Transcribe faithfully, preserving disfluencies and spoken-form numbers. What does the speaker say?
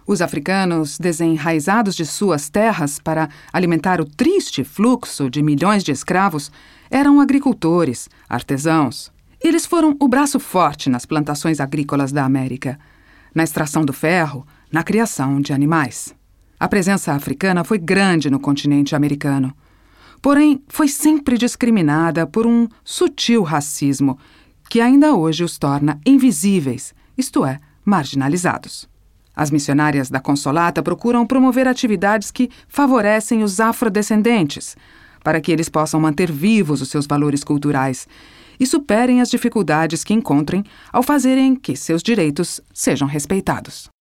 Os africanos, desenraizados de suas terras para alimentar o triste fluxo de milhões de escravos, eram agricultores, artesãos. Eles foram o braço forte nas plantações agrícolas da América, na extração do ferro, na criação de animais. A presença africana foi grande no continente americano. Porém, foi sempre discriminada por um sutil racismo que ainda hoje os torna invisíveis, isto é, marginalizados. As missionárias da Consolata procuram promover atividades que favorecem os afrodescendentes, para que eles possam manter vivos os seus valores culturais e superem as dificuldades que encontrem ao fazerem que seus direitos sejam respeitados.